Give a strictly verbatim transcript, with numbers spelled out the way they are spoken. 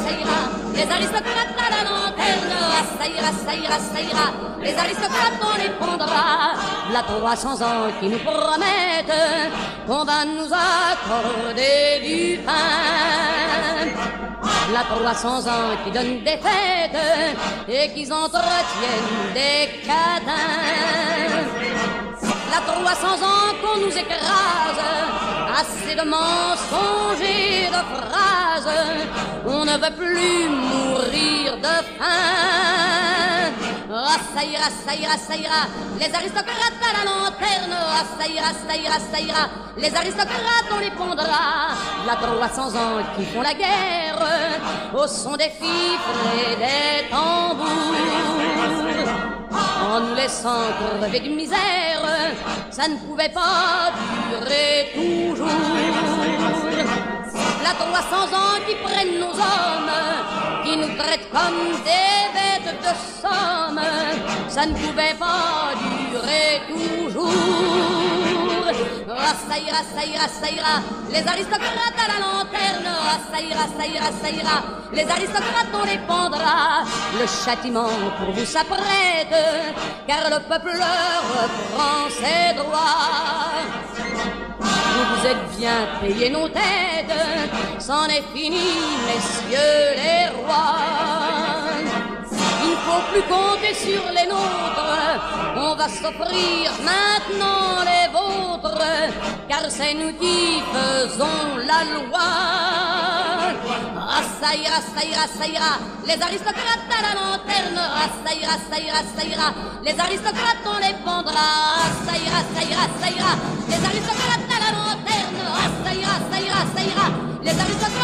ça ira. Les aristocrates à la lanterne, ah, ça ira, ça ira, ça ira. Les aristocrates on les prendra. La trois cents ans qui nous promettent qu'on va nous accorder du pain. La trois cents ans qui donnent des fêtes et qui entretiennent des cadins. La trois cents ans qu'on nous écrase, assez de mensonges et de phrases, on ne veut plus mourir de faim. Ah, ça ira, ça ira, ça ira, les aristocrates à la lanterne, ah, ça ira, ça ira, ça ira, les aristocrates on les pondra. La trois cents ans qui font la guerre, au son des fifres et des tambours, en nous laissant crever de misère, ça ne pouvait pas durer toujours. La trois cents ans qui prennent nos hommes, qui nous traitent comme des bêtes de somme, ça ne pouvait pas durer toujours. Ah, ça ira, ça ira, ça ira, les aristocrates à la lanterne, ah, ça ira, ça ira, ça ira, les aristocrates on les pendra. Le châtiment pour vous s'apprête, car le peuple reprend ses droits. Vous vous êtes bien payé nos têtes, c'en est fini, messieurs les rois. Il ne faut plus compter sur les nôtres, on va s'offrir maintenant les vôtres, car c'est nous qui faisons la loi. Ah, ça ira, ça ira, ça ira, les aristocrates à la lanterne, ah, ça ira, ça ira, ça ira, les aristocrates on les pendra. Ah, ça ira, ça ira, ça ira, les aristocrates à la lanterne, ah, ça ira, ça ira, ça ira, les aristocrates